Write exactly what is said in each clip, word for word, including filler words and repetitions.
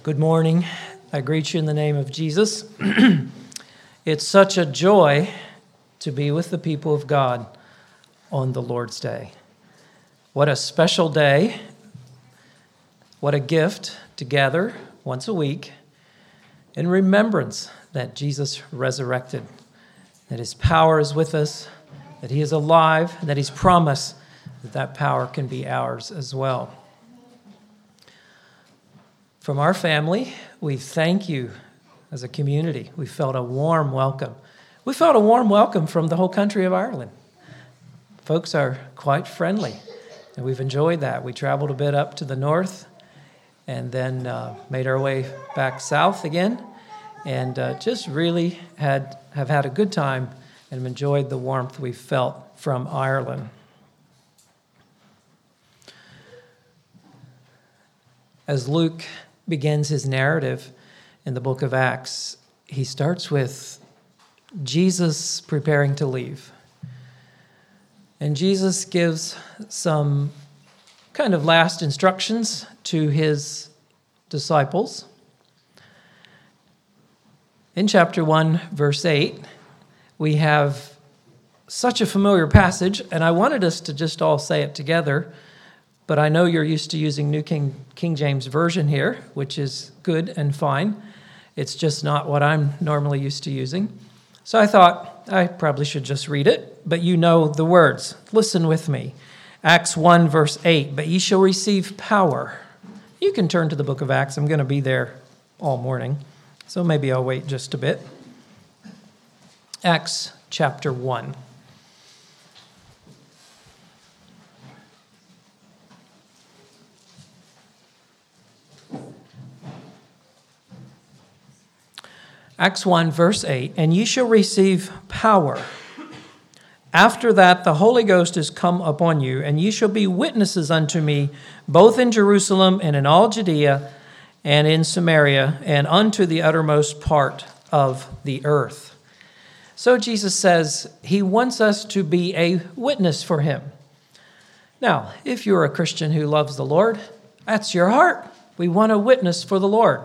Good morning. I greet you in the name of Jesus. It's such a joy to be with the people of God on the Lord's Day. What a special day. What a gift to gather once a week in remembrance that Jesus resurrected, that his power is with us, that he is alive, and that he's promised that that power can be ours as well. From our family, we thank you as a community. We felt a warm welcome. We felt a warm welcome from the whole country of Ireland. Folks are quite friendly, and we've enjoyed that. We traveled a bit up to the north and then uh, made our way back south again, and uh, just really had have had a good time and have enjoyed the warmth we felt from Ireland. As Luke begins his narrative in the book of Acts, he starts with Jesus preparing to leave. And Jesus gives some kind of last instructions to his disciples. In chapter one, verse eight, we have such a familiar passage, and I wanted us to just all say it together. But I know you're used to using New King, King James Version here, which is good and fine. It's just not what I'm normally used to using. So I thought I probably should just read it, but you know the words. Listen with me. Acts one, verse eight, but ye shall receive power. You can turn to the book of Acts. I'm going to be there all morning, so maybe I'll wait just a bit. Acts chapter one. Acts one, verse eight, and ye shall receive power. After that, the Holy Ghost is come upon you, and ye shall be witnesses unto me, both in Jerusalem and in all Judea and in Samaria, and unto the uttermost part of the earth. So Jesus says he wants us to be a witness for him. Now, if you're a Christian who loves the Lord, that's your heart. We want to witness for the Lord.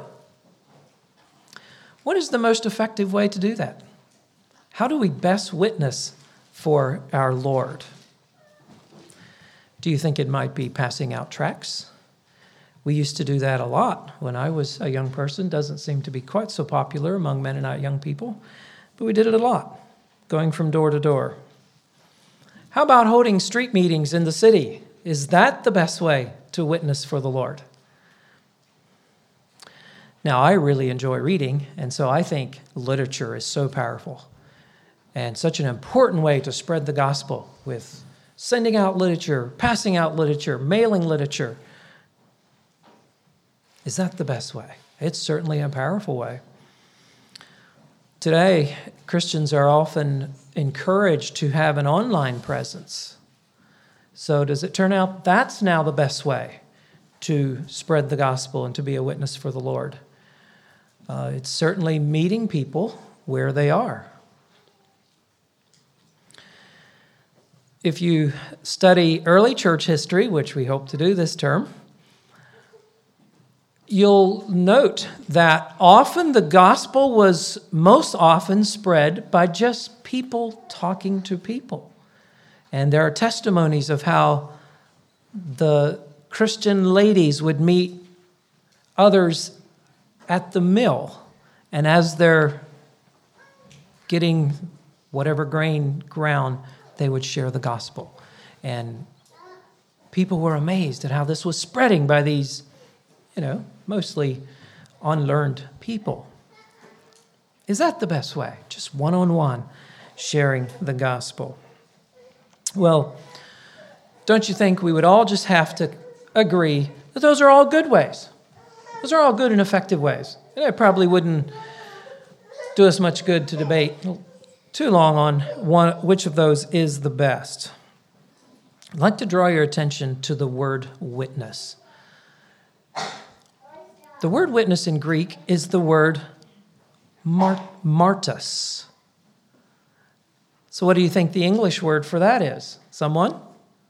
What is the most effective way to do that? How do we best witness for our Lord? Do you think it might be passing out tracts? We used to do that a lot when I was a young person. Doesn't seem to be quite so popular among Mennonite young people, but we did it a lot, going from door to door. How about holding street meetings in the city? Is that the best way to witness for the Lord? Now, I really enjoy reading, and so I think literature is so powerful and such an important way to spread the gospel with sending out literature, passing out literature, mailing literature. Is that the best way? It's certainly a powerful way. Today, Christians are often encouraged to have an online presence. So does it turn out that's now the best way to spread the gospel and to be a witness for the Lord? Uh, it's certainly meeting people where they are. If you study early church history, which we hope to do this term, you'll note that often the gospel was most often spread by just people talking to people. And there are testimonies of how the Christian ladies would meet others at the mill, and as they're getting whatever grain ground, they would share the gospel. And people were amazed at how this was spreading by these, you know, mostly unlearned people. Is that the best way? Just one-on-one sharing the gospel. Well, don't you think we would all just have to agree that those are all good ways? Those are all good and effective ways. And it probably wouldn't do us much good to debate too long on one, which of those is the best. I'd like to draw your attention to the word witness. The word witness in Greek is the word mart- martus. So what do you think the English word for that is? Someone?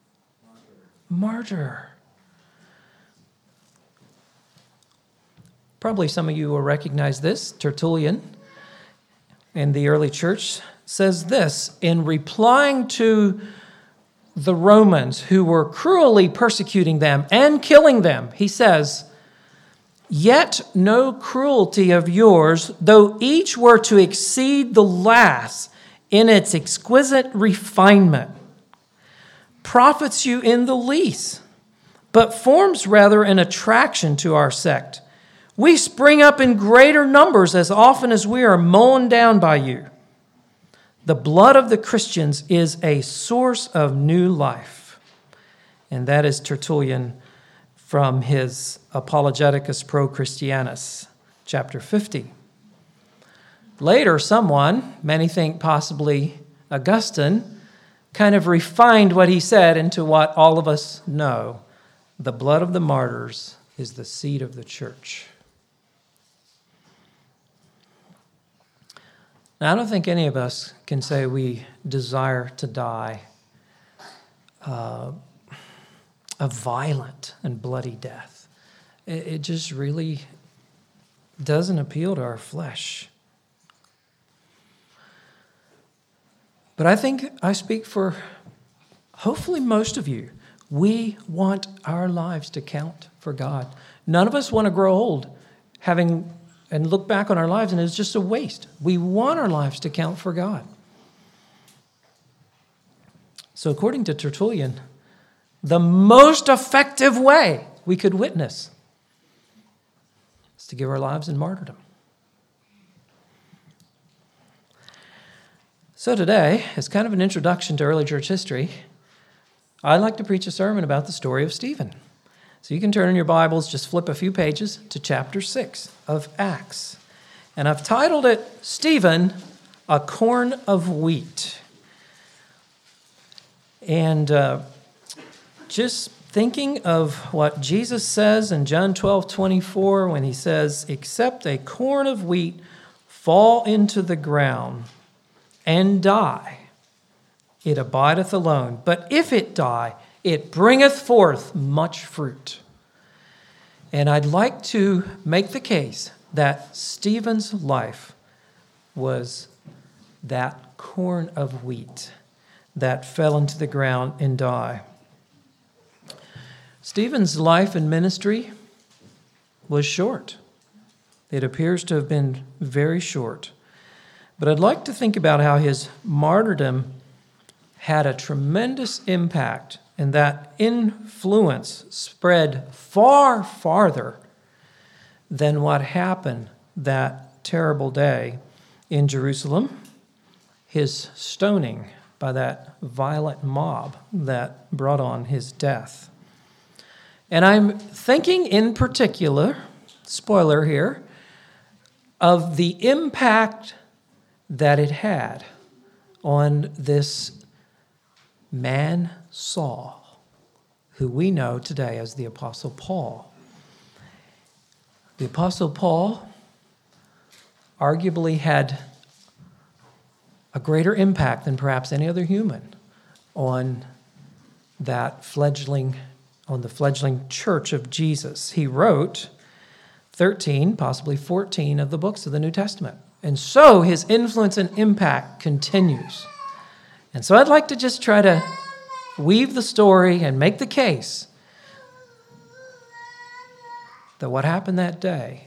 Martyr. Martyr. Probably some of you will recognize this. Tertullian in the early church says this in replying to the Romans who were cruelly persecuting them and killing them. He says, "Yet no cruelty of yours, though each were to exceed the last in its exquisite refinement, profits you in the least, but forms rather an attraction to our sect. We spring up in greater numbers as often as we are mown down by you. The blood of the Christians is a source of new life." And that is Tertullian from his Apologeticus Pro Christianus, chapter fifty. Later, someone, many think possibly Augustine, kind of refined what he said into what all of us know. The blood of the martyrs is the seed of the church. Now, I don't think any of us can say we desire to die uh, a violent and bloody death. It, it just really doesn't appeal to our flesh. But I think I speak for hopefully most of you. We want our lives to count for God. None of us want to grow old having and look back on our lives and it's just a waste. We want our lives to count for God. So according to Tertullian, the most effective way we could witness is to give our lives in martyrdom. So today, as kind of an introduction to early church history, I'd like to preach a sermon about the story of Stephen. So you can turn in your Bibles, just flip a few pages to chapter six of Acts. And I've titled it, Stephen, a Corn of Wheat. And uh, just thinking of what Jesus says in John twelve twenty-four when he says, "Except a corn of wheat fall into the ground and die, it abideth alone. But if it die, it bringeth forth much fruit." And I'd like to make the case that Stephen's life was that corn of wheat that fell into the ground and died. Stephen's life and ministry was short. It appears to have been very short. But I'd like to think about how his martyrdom had a tremendous impact, and that influence spread far farther than what happened that terrible day in Jerusalem, his stoning by that violent mob that brought on his death. And I'm thinking in particular, spoiler here, of the impact that it had on this man Saul, who we know today as the Apostle Paul. The Apostle Paul arguably had a greater impact than perhaps any other human on that fledgling, on the fledgling church of Jesus. He wrote thirteen, possibly fourteen of the books of the New Testament. And so his influence and impact continues. And so I'd like to just try to weave the story and make the case that what happened that day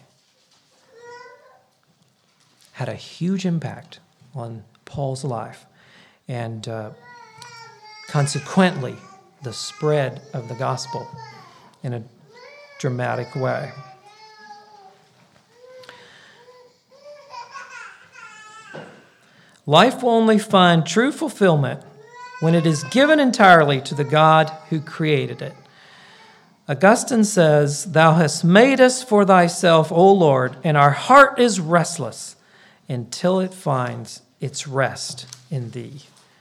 had a huge impact on Paul's life and uh, consequently the spread of the gospel in a dramatic way. Life will only find true fulfillment when it is given entirely to the God who created it. Augustine says, "Thou hast made us for thyself, O Lord, and our heart is restless until it finds its rest in thee."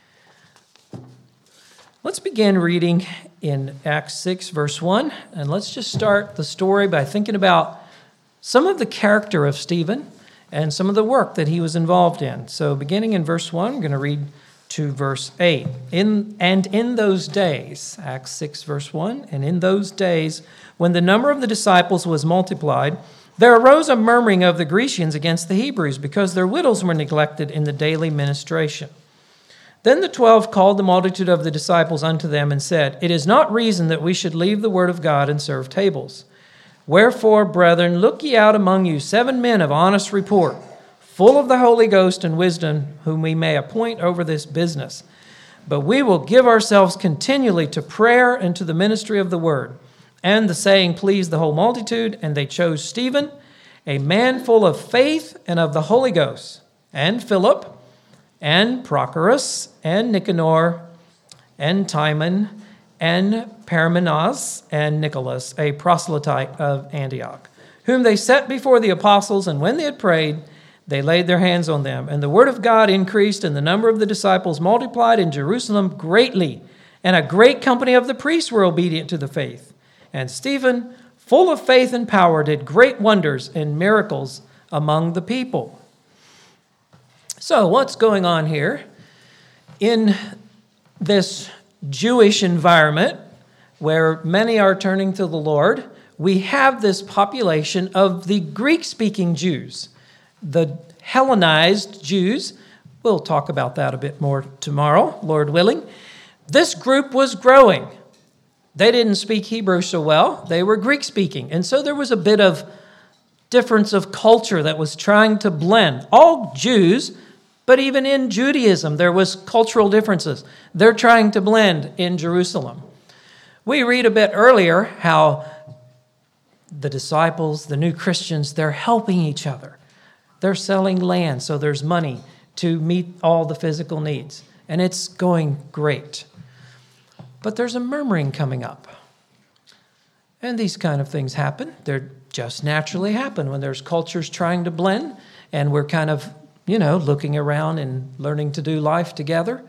Let's begin reading in Acts six, verse one, and let's just start the story by thinking about some of the character of Stephen and some of the work that he was involved in. So beginning in verse one, I'm going to read to verse eight. In, and in those days, Acts six, verse one, and in those days, when the number of the disciples was multiplied, There arose a murmuring of the Grecians against the Hebrews because their widows were neglected in the daily ministration. Then the twelve called the multitude of the disciples unto them and said, It is not reason that we should leave the word of God and serve tables. Wherefore, brethren, look ye out among you seven men of honest report, full of the Holy Ghost and wisdom, whom we may appoint over this business. But we will give ourselves continually to prayer and to the ministry of the word. And the saying pleased the whole multitude, and they chose Stephen, a man full of faith and of the Holy Ghost, and Philip, and Prochorus, and Nicanor, and Timon, and Parmenas, and Nicholas, a proselyte of Antioch, whom they set before the apostles, and when they had prayed, they laid their hands on them. And the word of God increased, and the number of the disciples multiplied in Jerusalem greatly, and a great company of the priests were obedient to the faith. And Stephen, full of faith and power, did great wonders and miracles among the people. So what's going on here? In this Jewish environment where many are turning to the Lord, we have this population of the Greek-speaking Jews, the Hellenized Jews. We'll talk about that a bit more tomorrow, Lord willing. This group was growing. They didn't speak Hebrew so well. They were Greek-speaking. And so there was a bit of difference of culture that was trying to blend. All Jews, but even in Judaism, there was cultural differences. They're trying to blend in Jerusalem. We read a bit earlier how the disciples, the new Christians, they're helping each other. They're selling land, so there's money to meet all the physical needs. And it's going great. But there's a murmuring coming up. And these kind of things happen. They're just naturally happen when there's cultures trying to blend, and we're kind of, you know, looking around and learning to do life together.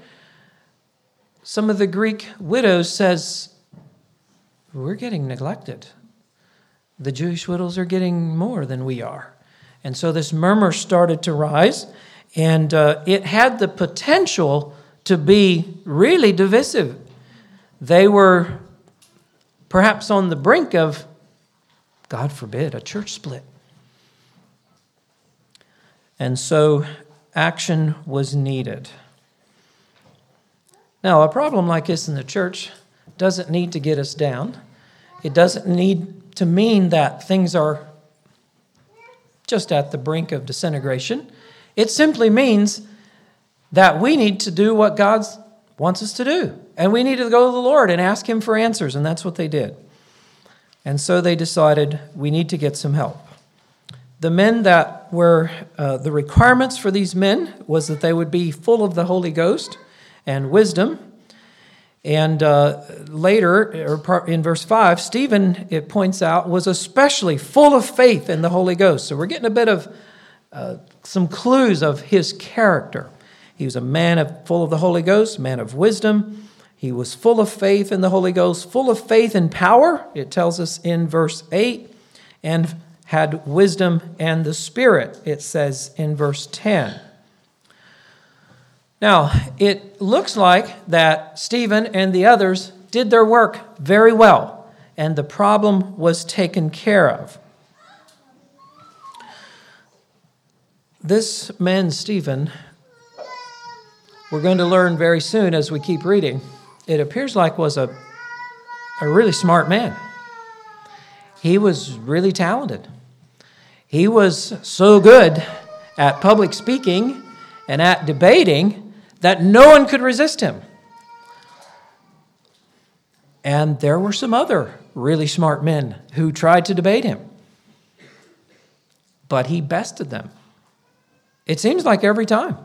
Some of the Greek widows says, we're getting neglected. The Jewish widows are getting more than we are. And so this murmur started to rise, and uh, it had the potential to be really divisive. They were perhaps on the brink of, God forbid, a church split. And so action was needed. Now, a problem like this in the church doesn't need to get us down. It doesn't need to mean that things are just at the brink of disintegration. It simply means that we need to do what God wants us to do. And we need to go to the Lord and ask Him for answers, and that's what they did. And so they decided we need to get some help. The men that were, uh, the requirements for these men was that they would be full of the Holy Ghost and wisdom. And uh, later, or in verse five, Stephen, it points out, was especially full of faith in the Holy Ghost. So we're getting a bit of uh, some clues of his character. He was a man of, full of the Holy Ghost, man of wisdom. He was full of faith in the Holy Ghost, full of faith and power, it tells us in verse eight, and had wisdom and the Spirit, it says in verse ten. Now, it looks like that Stephen and the others did their work very well, and the problem was taken care of. This man, Stephen, we're going to learn very soon as we keep reading, it appears like was a, a really smart man. He was really talented. He was so good at public speaking and at debating that no one could resist him. And there were some other really smart men who tried to debate him. But he bested them. It seems like every time.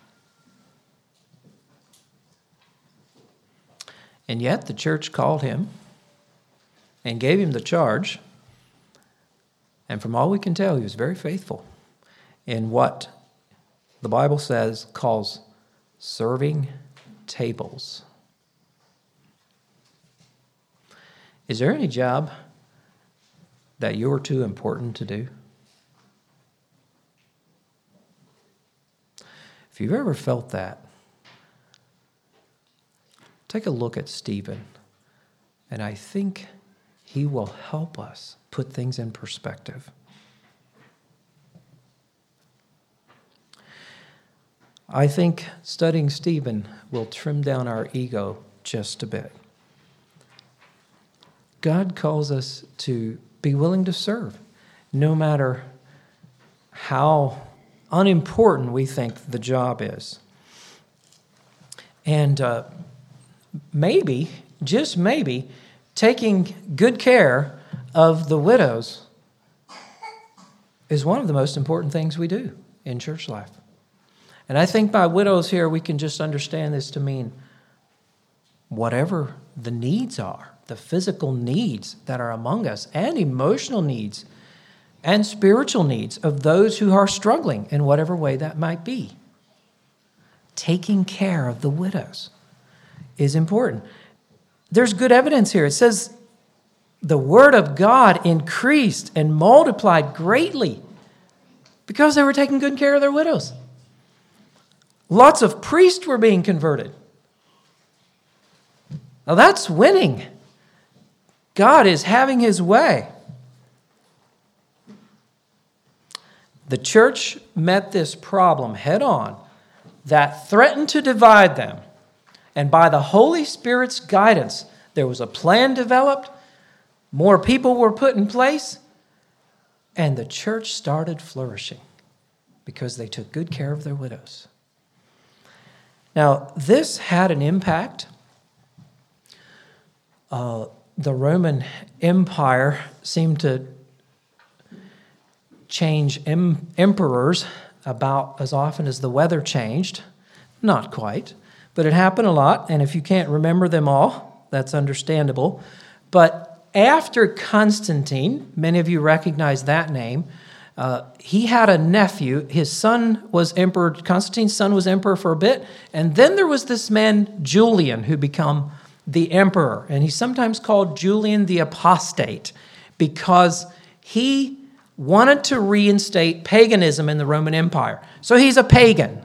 And yet the church called him and gave him the charge. And from all we can tell, he was very faithful in what the Bible says calls serving tables. Is there any job that you're too important to do? If you've ever felt that, take a look at Stephen, and I think he will help us put things in perspective. I think studying Stephen will trim down our ego just a bit. God calls us to be willing to serve, no matter how unimportant we think the job is. And uh, maybe, just maybe, taking good care of the widows is one of the most important things we do in church life. And I think by widows here, we can just understand this to mean whatever the needs are, the physical needs that are among us, and emotional needs, and spiritual needs of those who are struggling in whatever way that might be. Taking care of the widows is important. There's good evidence here. It says the word of God increased and multiplied greatly because they were taking good care of their widows. Lots of priests were being converted. Now that's winning. God is having his way. The church met this problem head on that threatened to divide them. And by the Holy Spirit's guidance, there was a plan developed, more people were put in place, and the church started flourishing because they took good care of their widows. Now, this had an impact. Uh, the Roman Empire seemed to change em- emperors about as often as the weather changed. Not quite, but it happened a lot. And if you can't remember them all, that's understandable. But after Constantine, many of you recognize that name, uh, he had a nephew. His son was emperor. Constantine's son was emperor for a bit. And then there was this man, Julian, who became the emperor. And he's sometimes called Julian the Apostate because he wanted to reinstate paganism in the Roman Empire. So he's a pagan.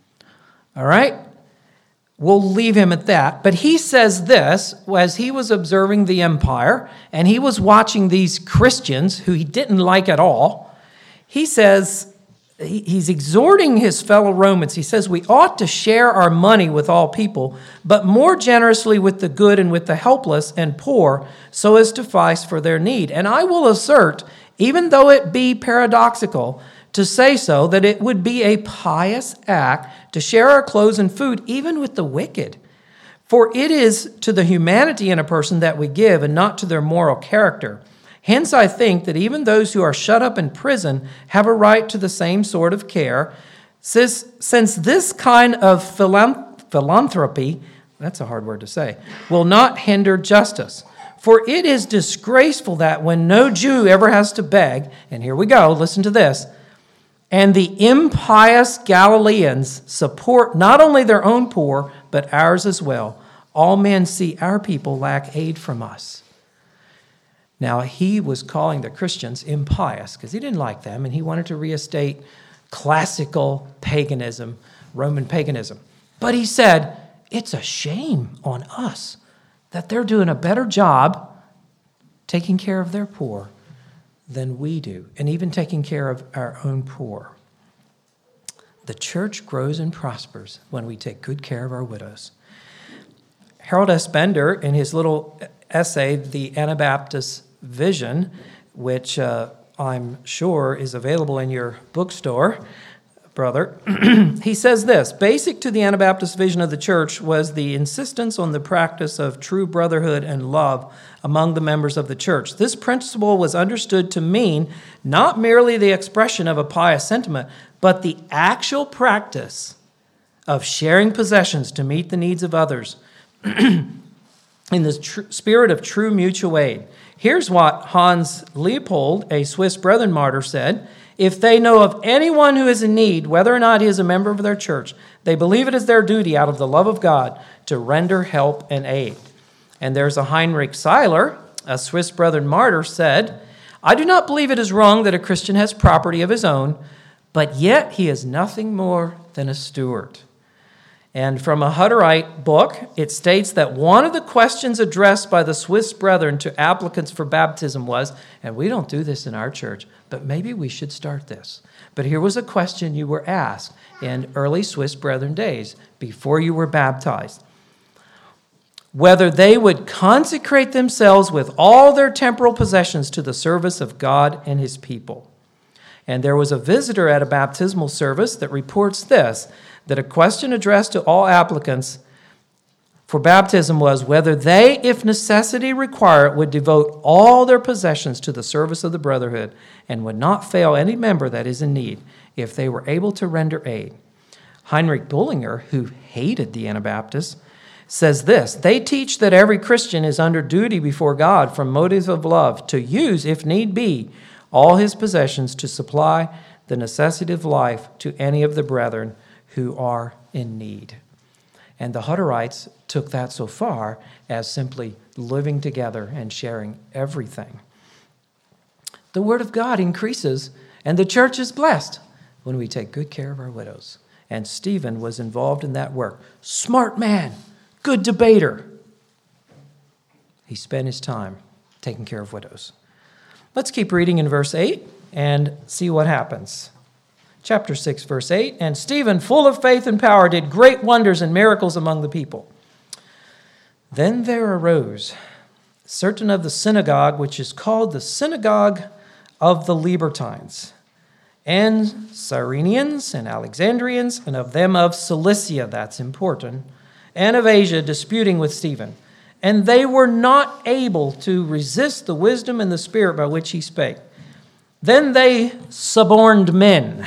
All right? We'll leave him at that. But he says this, as he was observing the empire, and he was watching these Christians who he didn't like at all, he says, he's exhorting his fellow Romans. He says, we ought to share our money with all people, but more generously with the good and with the helpless and poor, so as to suffice for their need. And I will assert, even though it be paradoxical to say so, that it would be a pious act to share our clothes and food, even with the wicked. For it is to the humanity in a person that we give, and not to their moral character. Hence, I think that even those who are shut up in prison have a right to the same sort of care, since, since this kind of philanthropy, that's a hard word to say, will not hinder justice. For it is disgraceful that when no Jew ever has to beg, and here we go, listen to this, and the impious Galileans support not only their own poor, but ours as well. All men see our people lack aid from us. Now, he was calling the Christians impious because he didn't like them, and he wanted to reinstate classical paganism, Roman paganism. But he said, it's a shame on us that they're doing a better job taking care of their poor than we do, and even taking care of our own poor. The church grows and prospers when we take good care of our widows. Harold S. Bender, in his little essay, The Anabaptist Vision, which uh, I'm sure is available in your bookstore, brother, he says this, basic to the Anabaptist vision of the church was the insistence on the practice of true brotherhood and love among the members of the church. This principle was understood to mean not merely the expression of a pious sentiment, but the actual practice of sharing possessions to meet the needs of others in the tr- spirit of true mutual aid. Here's what Hans Leopold, a Swiss Brethren martyr, said, if they know of anyone who is in need, whether or not he is a member of their church, they believe it is their duty out of the love of God to render help and aid. And there's a Heinrich Seiler, a Swiss Brethren martyr, said, I do not believe it is wrong that a Christian has property of his own, but yet he is nothing more than a steward. And from a Hutterite book, it states that one of the questions addressed by the Swiss brethren to applicants for baptism was, and we don't do this in our church, but maybe we should start this. But here was a question you were asked in early Swiss brethren days before you were baptized. Whether they would consecrate themselves with all their temporal possessions to the service of God and his people. And there was a visitor at a baptismal service that reports this, that a question addressed to all applicants for baptism was whether they, if necessity require it, would devote all their possessions to the service of the brotherhood and would not fail any member that is in need if they were able to render aid. Heinrich Bullinger, who hated the Anabaptists, says this, they teach that every Christian is under duty before God from motives of love to use, if need be, all his possessions to supply the necessity of life to any of the brethren who are in need. And the Hutterites took that so far as simply living together and sharing everything. The word of God increases, and the church is blessed when we take good care of our widows. And Stephen was involved in that work. Smart man, good debater. He spent his time taking care of widows. Let's keep reading in verse eight and see what happens. Chapter six, verse eight, and Stephen, full of faith and power, did great wonders and miracles among the people. Then there arose certain of the synagogue, which is called the synagogue of the Libertines, and Cyrenians and Alexandrians, and of them of Cilicia, that's important, and of Asia, disputing with Stephen. And they were not able to resist the wisdom and the spirit by which he spake. Then they suborned men.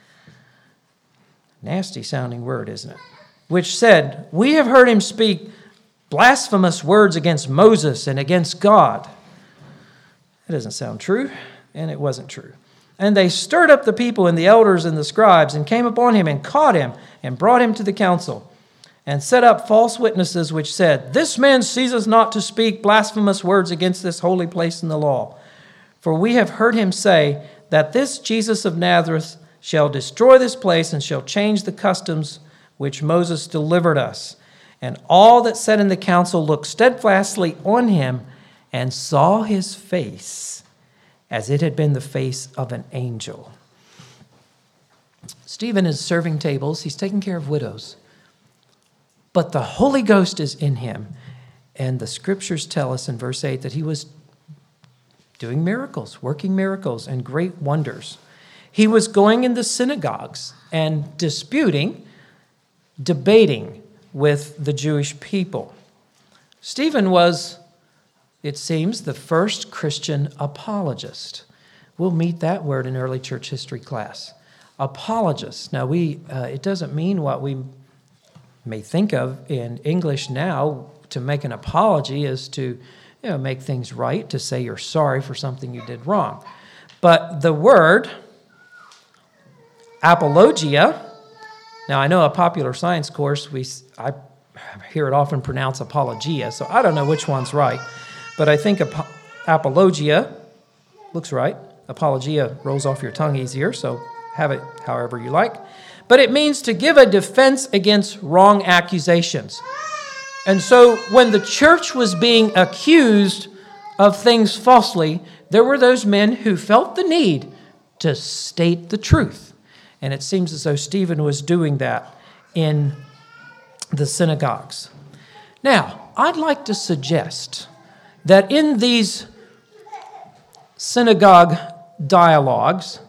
Nasty sounding word, isn't it? Which said, we have heard him speak blasphemous words against Moses and against God. It doesn't sound true, and it wasn't true. And they stirred up the people and the elders and the scribes and came upon him and caught him and brought him to the council and set up false witnesses which said, this man ceases not to speak blasphemous words against this holy place in the law. For we have heard him say that this Jesus of Nazareth shall destroy this place and shall change the customs which Moses delivered us. And all that sat in the council looked steadfastly on him and saw his face as it had been the face of an angel. Stephen is serving tables. He's taking care of widows. But the Holy Ghost is in him. And the scriptures tell us in verse eight that he was doing miracles, working miracles and great wonders. He was going in the synagogues and disputing, debating with the Jewish people. Stephen was, it seems, the first Christian apologist. We'll meet that word in early church history class. Apologist. Now, we uh, it doesn't mean what we may think of in English now. To make an apology is to, you know, make things right, to say you're sorry for something you did wrong. But the word apologia, now I know a popular science course, we I hear it often pronounced apologia, so I don't know which one's right, but I think ap- apologia looks right. Apologia rolls off your tongue easier, so have it however you like. But it means to give a defense against wrong accusations. And so when the church was being accused of things falsely, there were those men who felt the need to state the truth. And it seems as though Stephen was doing that in the synagogues. Now, I'd like to suggest that in these synagogue dialogues,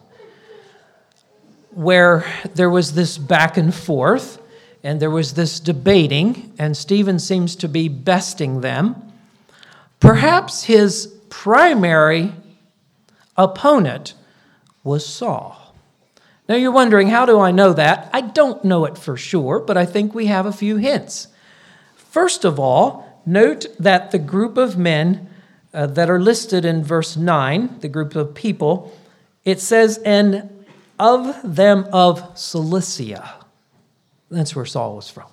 where there was this back and forth, and there was this debating, and Stephen seems to be besting them, perhaps his primary opponent was Saul. Now you're wondering, how do I know that? I don't know it for sure, but I think we have a few hints. First of all, note that the group of men uh, that are listed in verse nine, the group of people, it says, and of them of Cilicia. That's where Saul was from.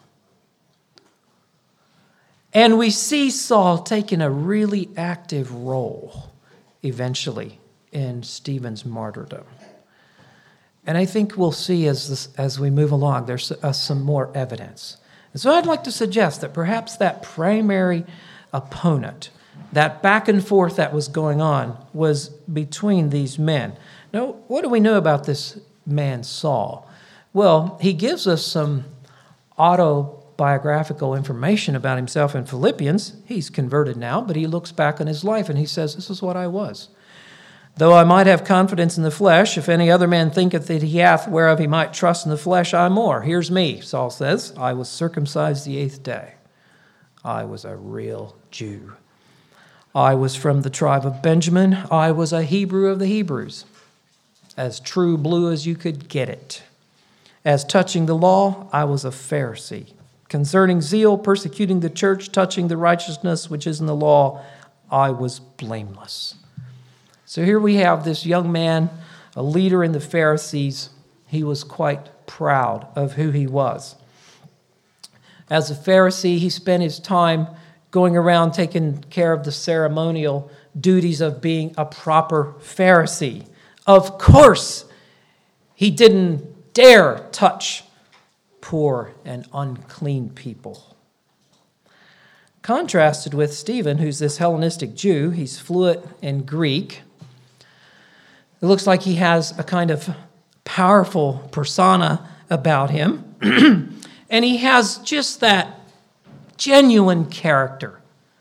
And we see Saul taking a really active role eventually in Stephen's martyrdom. And I think we'll see as this, as we move along, there's uh, some more evidence. And so I'd like to suggest that perhaps that primary opponent, that back and forth that was going on, was between these men. Now, what do we know about this man, Saul? Well, he gives us some autobiographical information about himself in Philippians. He's converted now, but he looks back on his life and he says, this is what I was. Though I might have confidence in the flesh, if any other man thinketh that he hath whereof he might trust in the flesh, I more. Here's me, Saul says. I was circumcised the eighth day. I was a real Jew. I was from the tribe of Benjamin. I was a Hebrew of the Hebrews. As true blue as you could get it. As touching the law, I was a Pharisee. Concerning zeal, persecuting the church, touching the righteousness which is in the law, I was blameless. So here we have this young man, a leader in the Pharisees. He was quite proud of who he was. As a Pharisee, he spent his time going around taking care of the ceremonial duties of being a proper Pharisee. Of course, he didn't dare touch poor and unclean people. Contrasted with Stephen, who's this Hellenistic Jew, he's fluent in Greek. It looks like he has a kind of powerful persona about him. And he has just that genuine character.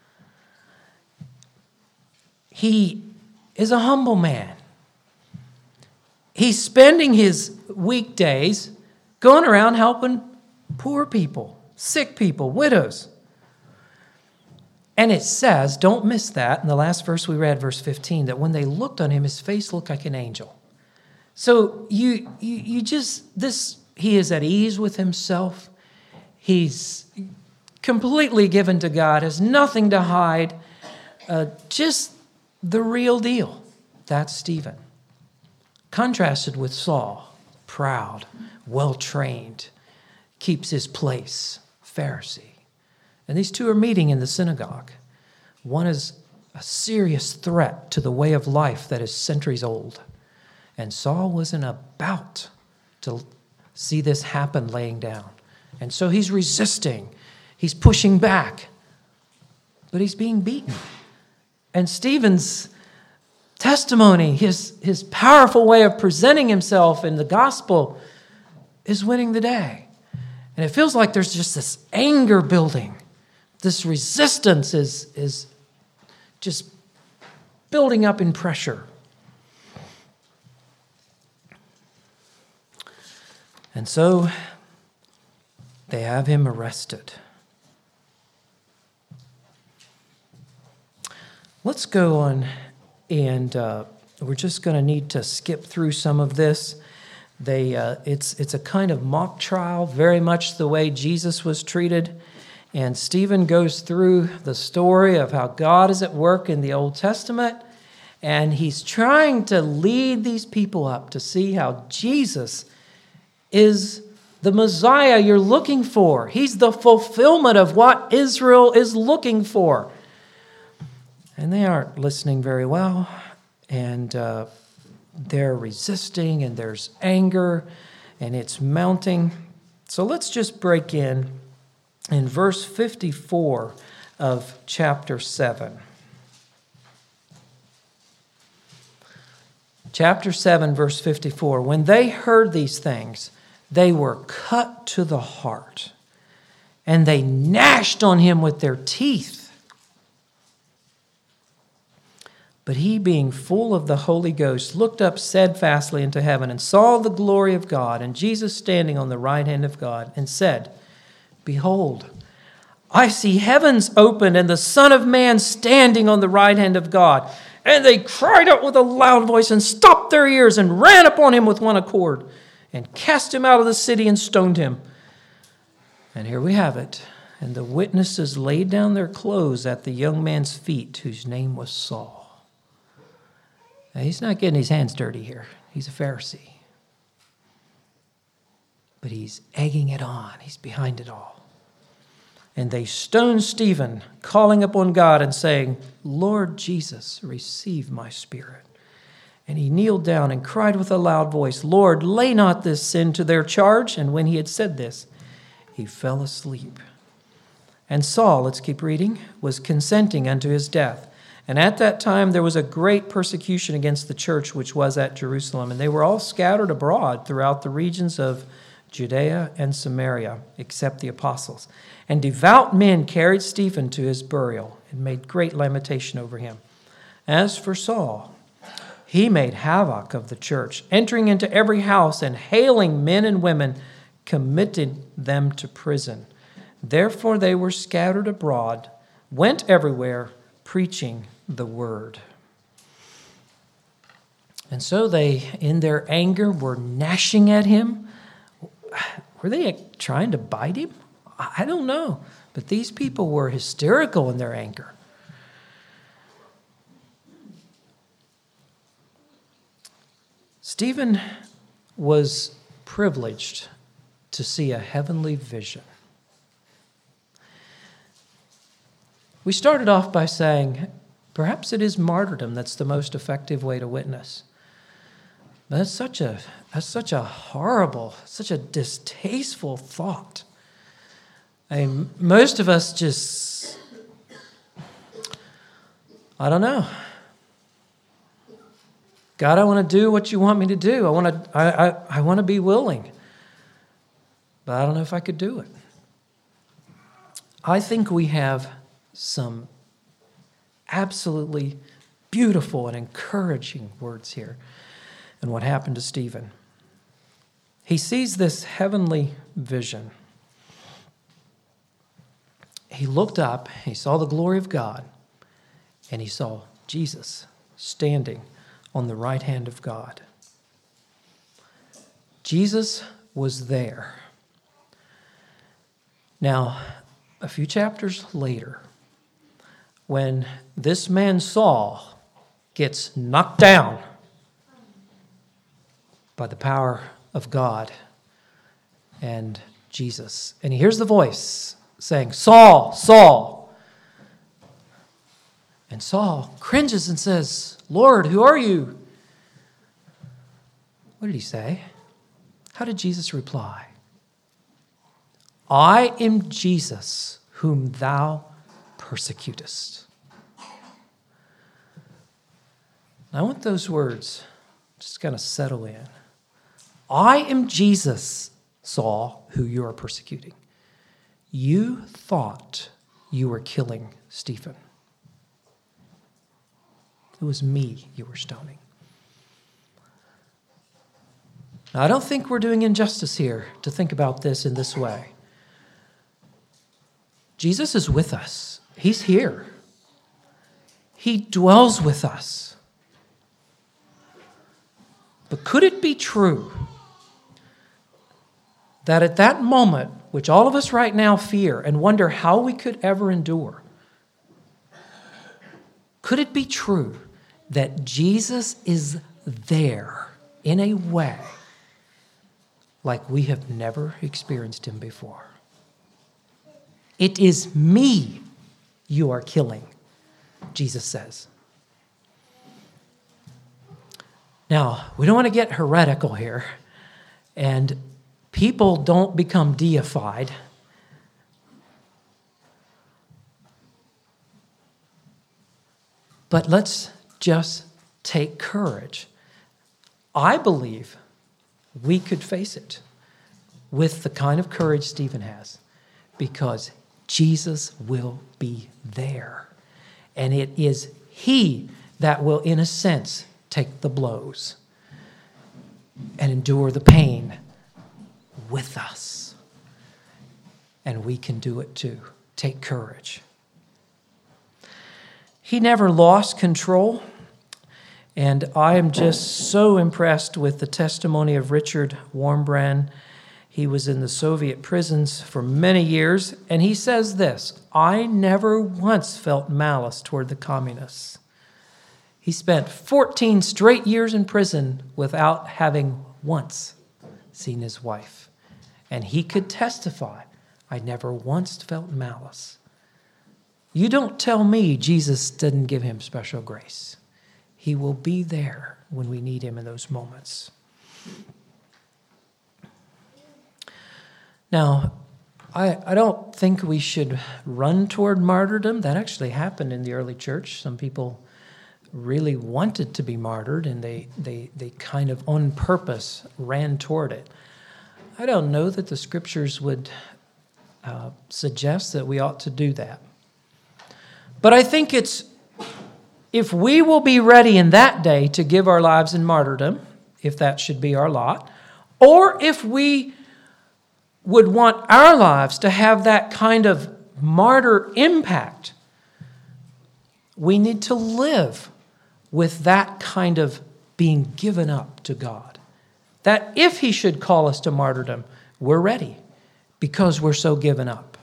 He is a humble man. He's spending his weekdays going around helping poor people, sick people, widows. And it says, don't miss that, in the last verse we read, verse fifteen, that when they looked on him, his face looked like an angel. So you, you, you just, this, he is at ease with himself. He's completely given to God, has nothing to hide, uh, just the real deal. That's Stephen. Contrasted with Saul, proud, well-trained, keeps his place, Pharisee. And these two are meeting in the synagogue. One is a serious threat to the way of life that is centuries old. And Saul wasn't about to see this happen laying down. And so he's resisting. He's pushing back. But he's being beaten. And Stephen's testimony, his, his powerful way of presenting himself in the gospel, is winning the day. And it feels like there's just this anger building. This resistance is, is just building up in pressure. And so they have him arrested. Let's go on, and uh, we're just going to need to skip through some of this. They, uh, it's, it's a kind of mock trial, very much the way Jesus was treated. And Stephen goes through the story of how God is at work in the Old Testament, and he's trying to lead these people up to see how Jesus is the Messiah you're looking for. He's the fulfillment of what Israel is looking for. And they aren't listening very well, and uh, they're resisting, and there's anger, and it's mounting. So let's just break in. In verse fifty-four of chapter seven. Chapter seven, verse fifty-four. When they heard these things, they were cut to the heart, and they gnashed on him with their teeth. But he, being full of the Holy Ghost, looked up steadfastly into heaven and saw the glory of God, and Jesus standing on the right hand of God, and said, Behold, I see heavens opened and the Son of Man standing on the right hand of God. And they cried out with a loud voice and stopped their ears and ran upon him with one accord and cast him out of the city and stoned him. And here we have it. And the witnesses laid down their clothes at the young man's feet, whose name was Saul. Now, he's not getting his hands dirty here. He's a Pharisee. But he's egging it on. He's behind it all. And they stoned Stephen, calling upon God and saying, Lord Jesus, receive my spirit. And he kneeled down and cried with a loud voice, Lord, lay not this sin to their charge. And when he had said this, he fell asleep. And Saul, let's keep reading, was consenting unto his death. And at that time there was a great persecution against the church which was at Jerusalem, and they were all scattered abroad throughout the regions of Judea and Samaria, except the apostles. And devout men carried Stephen to his burial and made great lamentation over him. As for Saul, he made havoc of the church, entering into every house and hailing men and women, committed them to prison. Therefore they were scattered abroad, went everywhere, preaching the word. And so they, in their anger, were gnashing at him. Were they trying to bite him? I don't know. But these people were hysterical in their anger. Stephen was privileged to see a heavenly vision. We started off by saying, perhaps it is martyrdom that's the most effective way to witness. But that's such a, that's such a horrible, such a distasteful thought. I mean, most of us just, I don't know. God, I want to do what you want me to do. I want to, I, I, I want to be willing. But I don't know if I could do it. I think we have some absolutely beautiful and encouraging words here and what happened to Stephen. He sees this heavenly vision. He looked up, he saw the glory of God, and he saw Jesus standing on the right hand of God. Jesus was there. Now, a few chapters later, when this man Saul gets knocked down by the power of God and Jesus, and he hears the voice saying, Saul, Saul. And Saul cringes and says, Lord, who are you? What did he say? How did Jesus reply? I am Jesus, whom thou persecutest. I want those words just kind of settle in. I am Jesus, Saul, who you are persecuting. You thought you were killing Stephen. It was me you were stoning. Now, I don't think we're doing injustice here to think about this in this way. Jesus is with us. He's here. He dwells with us. But could it be true that at that moment, which all of us right now fear and wonder how we could ever endure, could it be true that Jesus is there in a way like we have never experienced him before? It is me you are killing, Jesus says. Now, we don't want to get heretical here, and people don't become deified. But let's just take courage. I believe we could face it with the kind of courage Stephen has, because Jesus will be there. And it is he that will, in a sense, take the blows and endure the pain with us. And we can do it too. Take courage. He never lost control. And I am just so impressed with the testimony of Richard Wurmbrand. He was in the Soviet prisons for many years, and he says this: I never once felt malice toward the communists. He spent fourteen straight years in prison without having once seen his wife. And he could testify, I never once felt malice. You don't tell me Jesus didn't give him special grace. He will be there when we need him in those moments. Now, I, I don't think we should run toward martyrdom. That actually happened in the early church. Some people really wanted to be martyred, and they, they, they kind of on purpose ran toward it. I don't know that the scriptures would uh, suggest that we ought to do that. But I think it's, if we will be ready in that day to give our lives in martyrdom, if that should be our lot, or if we would want our lives to have that kind of martyr impact, we need to live with that kind of being given up to God. That if he should call us to martyrdom, we're ready because we're so given up.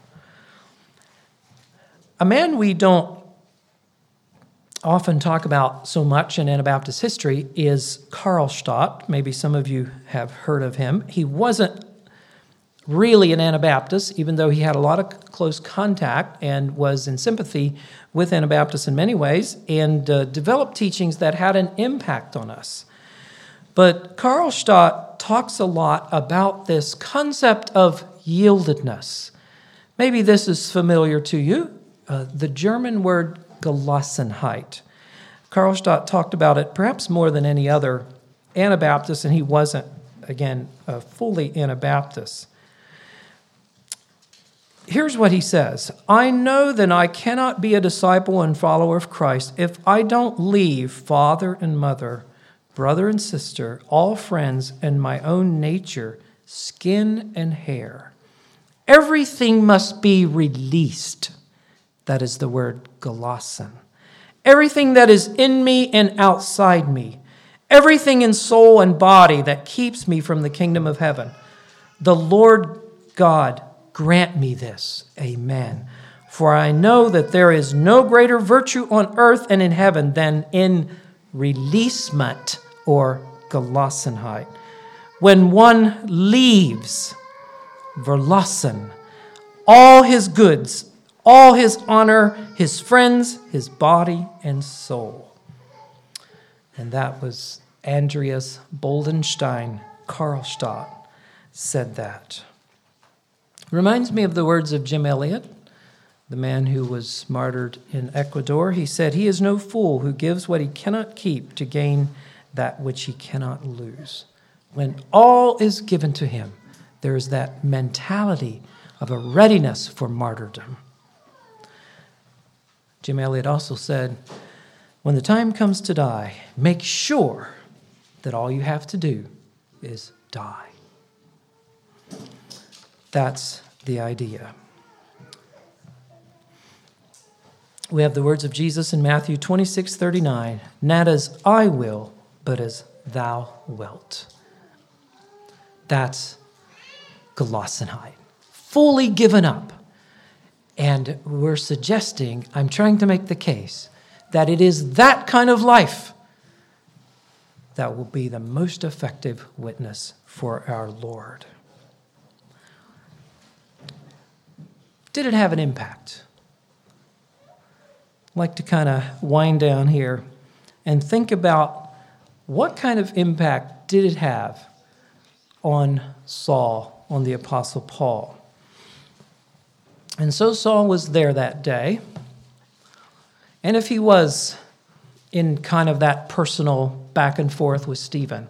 A man we don't often talk about so much in Anabaptist history is Karlstadt. Maybe some of you have heard of him. He wasn't really an Anabaptist, even though he had a lot of close contact and was in sympathy with Anabaptists in many ways, and uh, developed teachings that had an impact on us. But Karlstadt talks a lot about this concept of yieldedness. Maybe this is familiar to you, uh, the German word Gelassenheit. Karlstadt talked about it perhaps more than any other Anabaptist, and he wasn't, again, uh, fully Anabaptist. Here's what he says. I know that I cannot be a disciple and follower of Christ if I don't leave father and mother, brother and sister, all friends, and my own nature, skin and hair. Everything must be released. That is the word gelassen. Everything that is in me and outside me. Everything in soul and body that keeps me from the kingdom of heaven. The Lord God grant me this. Amen. For I know that there is no greater virtue on earth and in heaven than in releasement or Gelassenheit. When one leaves, verlassen, all his goods, all his honor, his friends, his body and soul. And that was Andreas Boldenstein. Karlstadt said that. Reminds me of the words of Jim Elliot, the man who was martyred in Ecuador. He said, he is no fool who gives what he cannot keep to gain that which he cannot lose. When all is given to him, there is that mentality of a readiness for martyrdom. Jim Elliot also said, when the time comes to die, make sure that all you have to do is die. That's the idea. We have the words of Jesus in Matthew twenty-six thirty-nine, not as I will, but as thou wilt. That's Gelassenheit, fully given up. And we're suggesting, I'm trying to make the case, that it is that kind of life that will be the most effective witness for our Lord. Did it have an impact? I'd like to kind of wind down here and think about what kind of impact did it have on Saul, on the Apostle Paul. And so Saul was there that day. And if he was in kind of that personal back and forth with Stephen,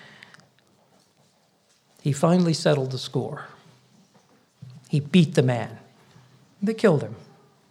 he finally settled the score. He beat the man. They killed him.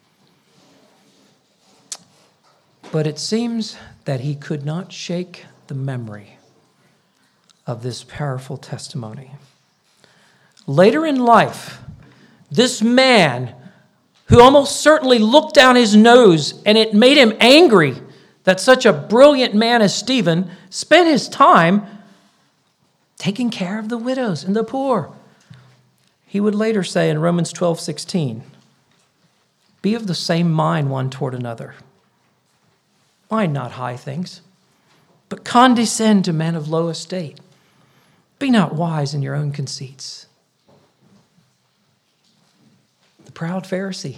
But it seems that he could not shake the memory of this powerful testimony. Later in life, this man who almost certainly looked down his nose and it made him angry that such a brilliant man as Stephen spent his time taking care of the widows and the poor. He would later say in Romans twelve sixteen, be of the same mind one toward another. Mind not high things, but condescend to men of low estate. Be not wise in your own conceits. The proud Pharisee.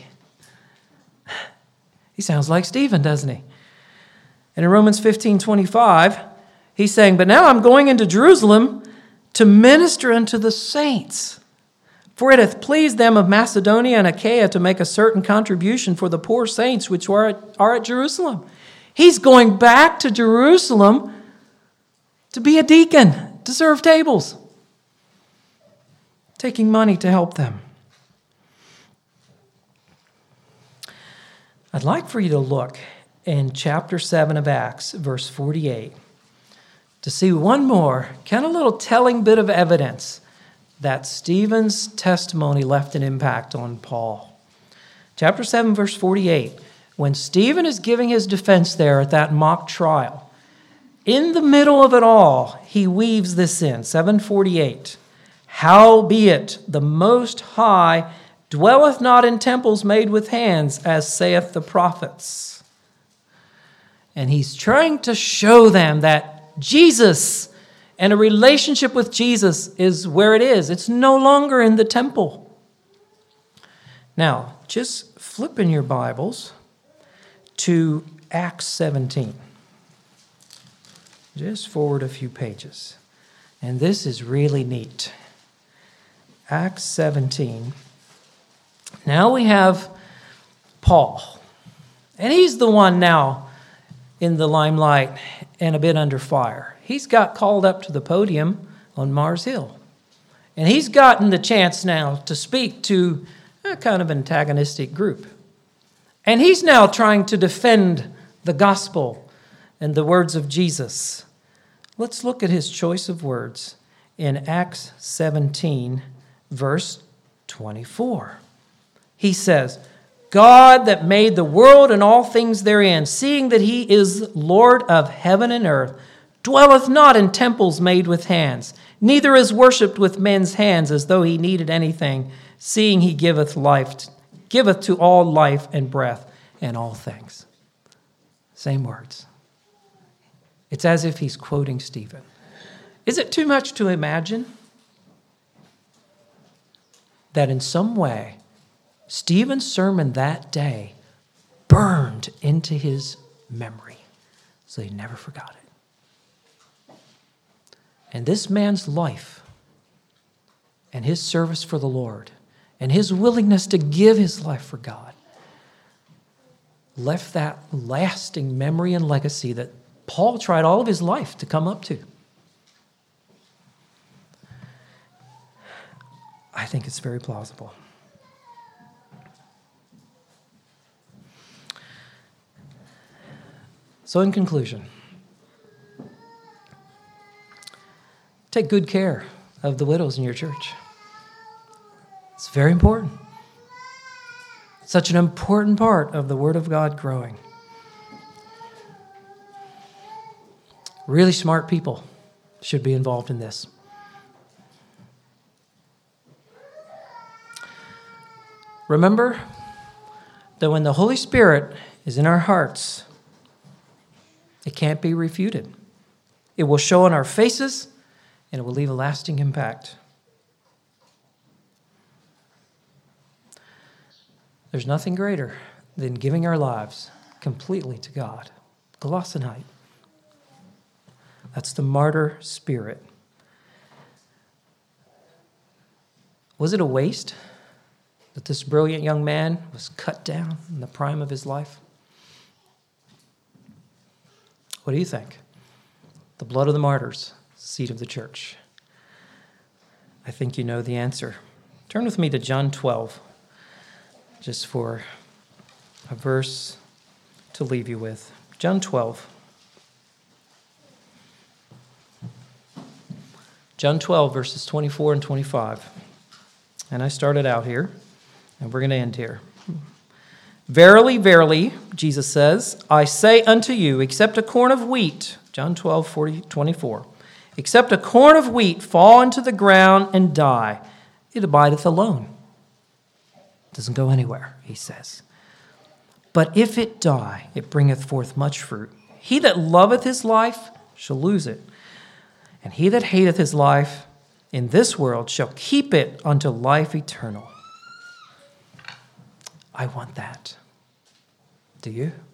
He sounds like Stephen, doesn't he? And in Romans fifteen twenty-five, he's saying, but now I'm going into Jerusalem to minister unto the saints, For it hath pleased them of Macedonia and Achaia to make a certain contribution for the poor saints which are at, are at Jerusalem. He's going back to Jerusalem to be a deacon, to serve tables, taking money to help them. I'd like for you to look in chapter seven of Acts, verse forty-eight, to see one more, kind of little telling bit of evidence that Stephen's testimony left an impact on Paul. Chapter seven, verse forty-eight, when Stephen is giving his defense there at that mock trial, in the middle of it all, he weaves this in, seven forty-eight. Howbeit the Most High dwelleth not in temples made with hands, as saith the prophets. And he's trying to show them that Jesus and a relationship with Jesus is where it is. It's no longer in the temple. Now, just flip in your Bibles to Acts seventeen. Just forward a few pages. And this is really neat. Acts seventeen. Now we have Paul. And he's the one now in the limelight and a bit under fire. He's got called up to the podium on Mars Hill. And he's gotten the chance now to speak to a kind of antagonistic group. And he's now trying to defend the gospel and the words of Jesus. Let's look at his choice of words in Acts seventeen, verse twenty-four. He says, God that made the world and all things therein, seeing that he is Lord of heaven and earth, dwelleth not in temples made with hands, neither is worshipped with men's hands as though he needed anything, seeing he giveth life, giveth to all life and breath and all things. Same words. It's as if he's quoting Stephen. Is it too much to imagine that in some way Stephen's sermon that day burned into his memory so he never forgot it? And this man's life and his service for the Lord and his willingness to give his life for God left that lasting memory and legacy that Paul tried all of his life to come up to. I think it's very plausible. So in conclusion, take good care of the widows in your church. It's very important. Such an important part of the Word of God growing. Really smart people should be involved in this. Remember that when the Holy Spirit is in our hearts, it can't be refuted. It will show on our faces, and it will leave a lasting impact. There's nothing greater than giving our lives completely to God. Colossinite. That's the martyr spirit. Was it a waste that this brilliant young man was cut down in the prime of his life? What do you think? The blood of the martyrs, seed of the church. I think you know the answer. Turn with me to John twelve, just for a verse to leave you with. John twelve. John twelve, verses twenty-four and twenty-five. And I started out here, and we're going to end here. Verily, verily, Jesus says, I say unto you, except a corn of wheat, John twelve, forty, twenty-four, except a corn of wheat fall into the ground and die, it abideth alone. It doesn't go anywhere, he says. But if it die, it bringeth forth much fruit. He that loveth his life shall lose it, and he that hateth his life in this world shall keep it unto life eternal. I want that. Do you?